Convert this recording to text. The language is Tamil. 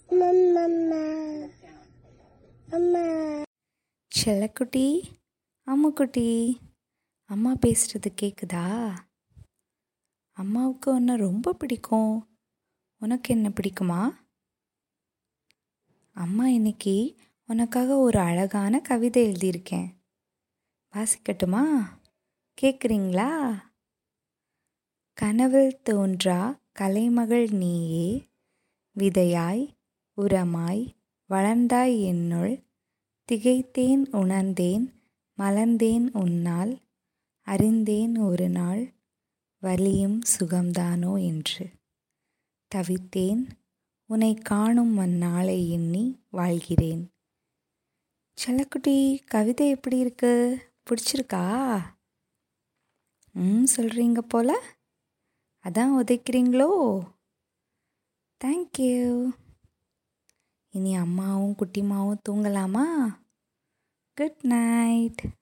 செல்லக்குட்டி, அம்முக்குட்டி, அம்மா பேசுகிறது கேட்குதா? அம்மாவுக்கு உன்னை ரொம்ப பிடிக்கும். உனக்கு என்ன பிடிக்குமா? அம்மா இன்னைக்கு உனக்காக ஒரு அழகான கவிதை எழுதியிருக்கேன். வாசிக்கட்டுமா? கேட்குறீங்களா? கனவில் தோன்றா கலைமகள் நீயே, விதையாய் உரமாய் வளர்ந்தாய் என்னுள், திகைத்தேன் உணர்ந்தேன் மலர்ந்தேன் உன்னால், அறிந்தேன் ஒரு நாள் வலியும் சுகம்தானோ என்று, தவித்தேன் உன்னை காணும் அந்நாளை எண்ணி வாழ்கிறேன். செல்லக்குட்டி, கவிதை எப்படி இருக்கு? பிடிச்சிருக்கா? சொல்கிறீங்க போல. அதான் உதைக்கிறீங்களோ? தேங்க்யூ. இனி அம்மாவும் குட்டிமாவும் தூங்கலாமா? Good night.